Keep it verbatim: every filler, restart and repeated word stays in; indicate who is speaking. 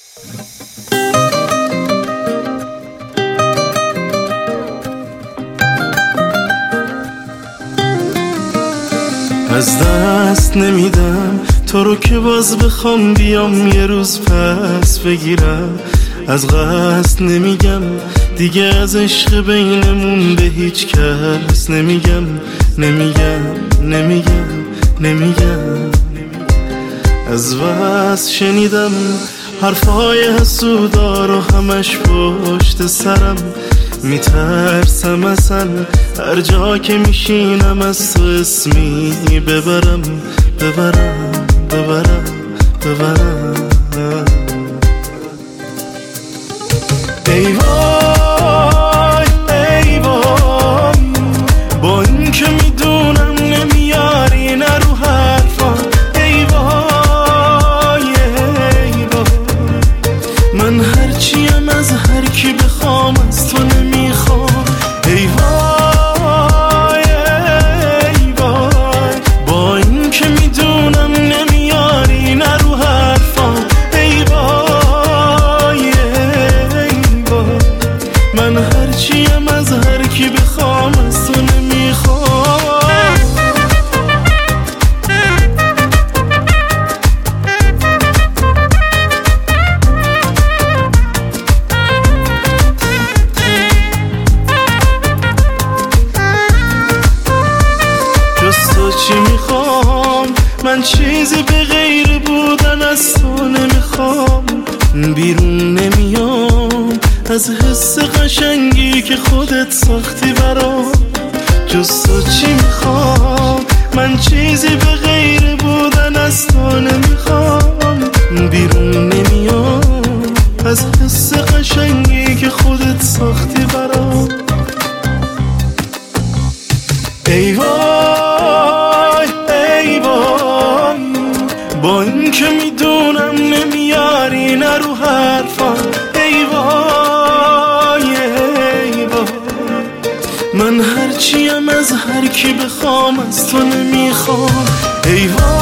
Speaker 1: از دست نمیدم تو رو که باز بخوام بیام یه روز پس بگیرم. از قصد نمیگم دیگه از عشق بینمون به هیچ کس نمیگم نمیگم نمیگم نمیگم. از بس شنیدم حرفای حسودا رو همش پشت سرم، میترسم اصلا هر جا که میشینم از تو اسمی ببرم ببرم ببرم ببرم. ای وای ای وای با این که میدونم نمیاری نه رو حرفا. ای وای ای وای من هرچیم از هر کی بخوام از تو نمیخوام. ای وای ای وای با این که میدونم نمیاری نه رو حرفا. ای وای ای وای من هرچیم از هر کی بخوام از تو نمیخوام. تو چی میخوام من چیزی به غیر بودن از تو نمیخوام. بیرون نمیام از حس قشنگی که خودت ساختی برام. جز تو چی میخوام من چیزی به غیر بودن از تو نمیخوام. بیرون نمیام از حس قشنگی که خودت ساختی برام. ای وای ای وای با این که میدونم نمیاری نه رو حرفا. ای وای ای وای من هرچیم از هر کی بخوام از تو نمیخوام. ای وای